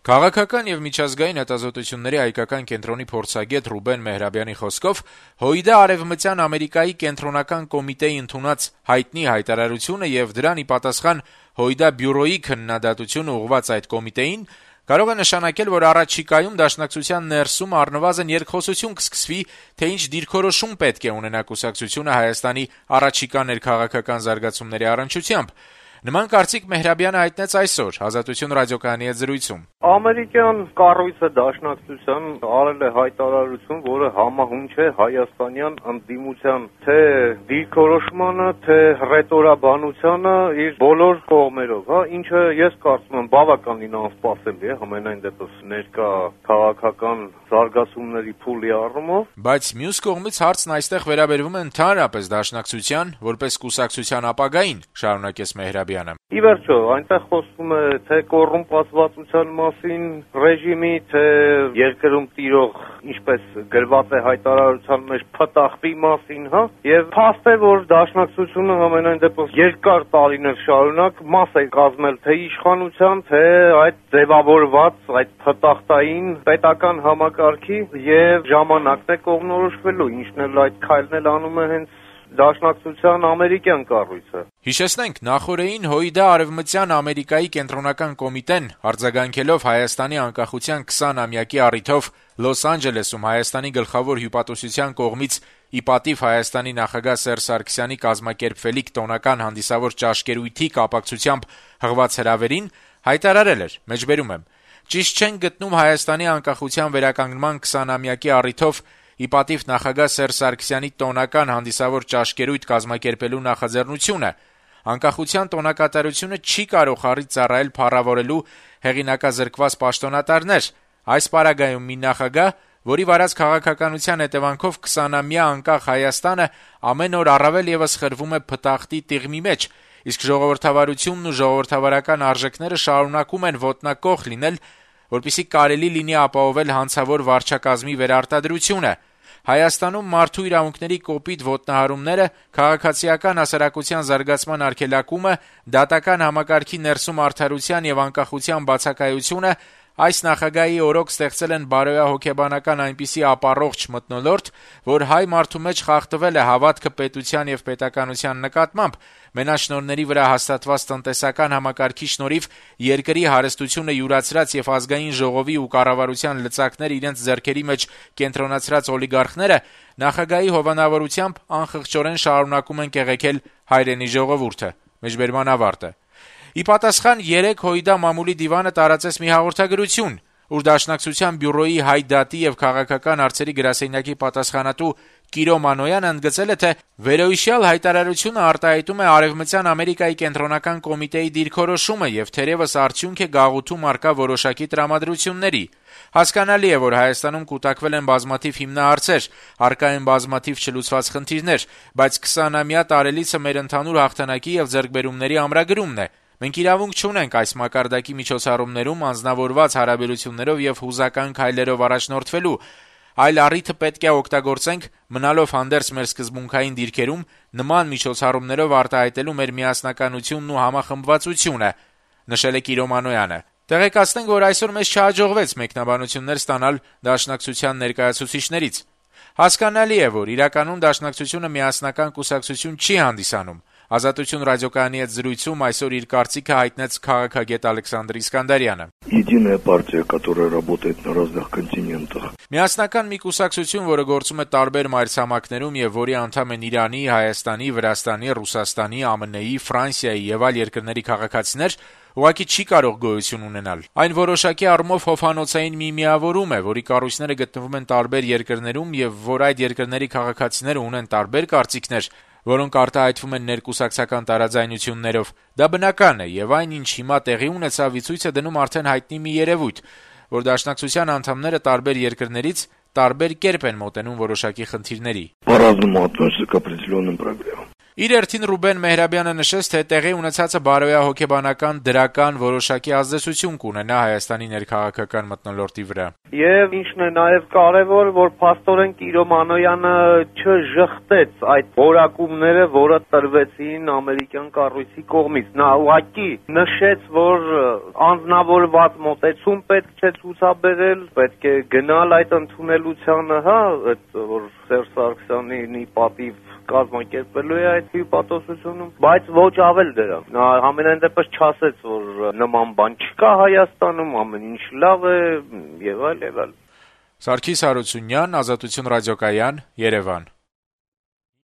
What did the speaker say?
Քաղաքական եւ միջազգային հետազոտությունների հայկական կենտրոնի փորձագետ Ռուբեն Մեհրաբյանի խոսքով ՀՅԴ Արևմտյան Ամերիկայի կենտրոնական կոմիտեի ընդունած հայտնի հայտարարությունը եւ դրան ի պատասխան ՀՅԴ բյուրոյի քննադատությունը ուղղված այդ կոմիտեին կարող է նշանակել, որ առաջիկայում Դաշնակցության ներսում առնվազն երկխոսություն կսկսվի, թե ինչ դիրքորոշում պետք է ունենա կուսակցությունը Հայաստանի առաջիկա ներքաղաքական զարգացումների առնչությամբ։ Նման կարծիք Մեհրաբյանը հայտնեց այսօր Ազատություն ռադիոկայանի հետ զրույցում։ Ամերիկյան կառույցը Դաշնակցության արել է հայտարարություն, որը համահունչ է հայաստանյան ընդդիմության թե դիրքորոշմանը, թե ռետորաբանությանը իր բոլոր կողմերով, ինչը ես կարծում եմ բավականին անսպասելի է համենայն դեպս ներկա քաղաքական զարգացումների փուլի առումով։ Բայց մյուս կողմից հարցն այստեղ վերաբերվում է ընդհանրապես Դաշնակցության որպես կուսակցության ապագային, շարունակեց Մեհրաբյանը։ Ի վերջո, այնտեղ խոսվում է թե կոռումպացվածության մասին ռեժիմի, թե երկրում տիրող, ինչպես գրված է հայտարարության մեջ, փտախվի մասին, եւ փաստ է, որ Դաշնակցությունը ամենայն դեպս երկար տարիներ շարունակ մաս է կազմել թե իշխանության, թե այդ ձևավորված, այդ փտախտային պետական համակարգի եւ ժամանակն է կողմնորոշվելու, ինչն էլ այդ քայլն էլ անում է հենց Դաշնակցության ամերիկյան կառույցը։ Հիշեցնենք, նախորդին ՀՅԴ Արևմտյան Ամերիկայի կենտրոնական կոմիտեն արձագանքելով Հայաստանի անկախության 20-ամյակի առիթով Լոս Անջելեսում Հայաստանի գլխավոր հյուպատոսության կողմից ի պատիվ Հայաստանի նախագահ Սերժ Սարգսյանի կազմակերպվելիք տոնական հանդիսավոր ճաշկերույթի կապակցությամբ հղված հրավերին հայտարարել էր. մեջբերում եմ. «Ճիշտ չենք գտնում Հայաստանի անկախության վերականգնման 20-ամյակի առիթով ի պատիվ նախագահ Սերժ Սարգսյանի տոնական հանդիսավոր ճաշկերույթ կազմակերպելու նախաձեռնությունը։ Անկախության տոնակատարությունը չի կարող առիթ ծառայել փառավորելու հեղինակազրկված պաշտոնատարներ։ Այս պարագայում մի նախագահ, որի վարած քաղաքականության հետևանքով 20-ամյա անկախ Հայաստանը ամեն օր առավել եւս խրվում է փտախտի տիղմի մեջ, իսկ ժողովրդավարությունն ու ժողովրդավարական արժեքները շարունակում են ոտնակոխ լինել, որպեսզի կարելի լինի ապահովել հանցավոր վարչակազմի վերարտադրությունը։ Հայաստանում մարդու իրավունքների կոպիտ ոտնահարումները, քաղաքացիական հասարակության զարգացման արգելակումը, դատական համակարգի ներսում արդարության եւ անկախության բացակայությունը այս նախագահի օրոք ստեղծել են բարոյահոգեբանական այնպիսի ապառողջ մթնոլորտ, որ հայ մարդու մեջ խախտվել է հավատքը պետության եւ պետականության նկատմամբ, մենաշնորհների վրա հաստատված տնտեսական համակարգի շնորհիվ երկրի հարստությունը յուրացրած եւ ազգային ժողովի ու կառավարության լծակներ իրենց ձեռքերի մեջ կենտրոնացրած օլիգարխները նախագահի հովանավորությամբ անխղճորեն շարունակում են կեղեքել հայրենի ժողովուրդը»։ Մեջբերման ավարտը։ Ի պատասխան 3 ՀՅԴ մամուլի դիվանը տարածեց մի հաղորդագրություն, ուր Դաշնակցության բյուրոյի հայ դատի եւ քաղաքական հարցերի գրասենյակի պատասխանատու Կիրո Մանոյանը ընդգծել է, թե վերոհիշյալ հայտարարությունը արտահայտում է Արևմտյան Ամերիկայի կենտրոնական կոմիտեի դիրքորոշումը եւ թերեւս արդյունք է գաղութում առկա որոշակի տրամադրությունների։ Հասկանալի է, որ Հայաստանում կուտակվել են բազմաթիվ հիմնահարցեր, առկա են բազմաթիվ չլուծված խնդիրներ, բայց 20-ամյա տարելիցը մեր ընդհանուր հաղթանակի եւ ձեռքբերումների ամրագրումն է։ Մենք իրավունք չունենք այս մակարդակի միջոցառումներում անձնավորված հարաբերություններով եւ հուզական քայլերով առաջնորդվելու, այլ առիթը պետք է օգտագործենք մնալով հանդերձ մեր սկզբունքային դիրքերում նման միջոցառումներով արտահայտելու մեր միասնականությունն ու համախմբվածությունը, նշել է Կիրո Մանոյանը։ Տեղեկացնենք, որ այսօր մեզ չհաջողվեց մեկնաբանություններ ստանալ Դաշնակցության ներկայացուցիչներից։ Հասկանալի է, որ իրականում Դաշնակցությունը միասնական կուսակցություն չի հանդիսանում։ Ազատություն ռադիոկայանի հետ զրույցում այսօր իր կարծիքը հայտնեց քաղաքագետ Ալեքսանդր Իսկանդարյանը։ Единая партия, которая работает на разных континентах. Միասնական մի կուսակցություն, որը գործում է տարբեր մայրցամաքներում եւ որի անդամ են Իրանի, Հայաստանի, Վրաստանի, Ռուսաստանի, ԱՄՆ-ի, Ֆրանսիայի եւ այլ երկրների քաղաքացիներ, ուղղակի չի կարող գոյություն ունենալ։ Այն որոշակի առումով հովանոցային մի միավորում է, որի կառույցները գտնվում են տարբեր երկրներում եւ որ այդ երկրների քաղաքացիները ունեն տարբեր կարծիքներ, որոնք արտահայտվում են ներկուսակցական տարաձայնություններով, դա բնական է եւ այն, ինչ հիմա տեղի ունեցավ, ցույց է դնում արդեն հայտնի մի երևույթ, որ Դաշնակցության անդամները տարբեր երկրներից տարբեր կերպ են մոտենում որոշակի խնդիրների։ По-разному относятся к определенным проблемам. Իր հերթին Ռուբեն Մեհրաբյանը նշեց, թե տեղի ունեցածը բարոյահոգեբանական դրական որոշակի ազդեցություն կունենա Հայաստանի ներքաղաքական մթնոլորտի վրա։ Եվ ինչն է նաև կարևոր, որ փաստորեն Կիրո Մանոյանը չժխտեց այդ որակումները, որը տրվեցին ամերիկյան կառույցի կողմից։ Նա ուղղակի նշեց, որ անձնավորված մոտեցում պետք չէ ցուցաբերել, պետք է գնալ այդ ընդունելությանը, այդ որ Սերժ Սարգսյանի պատիվ կազմակերպելու է այդ հյուպատոսությունում, բայց ոչ ավել դրան։ Նա ամենայն դեպս չասեց, որ նման բան չկա Հայաստանում, ամեն ինչ լավ է եւ այլ եւ այլ։ Սարգիս Հարությունյան, Ազատություն ռադիոկայան, Երևան։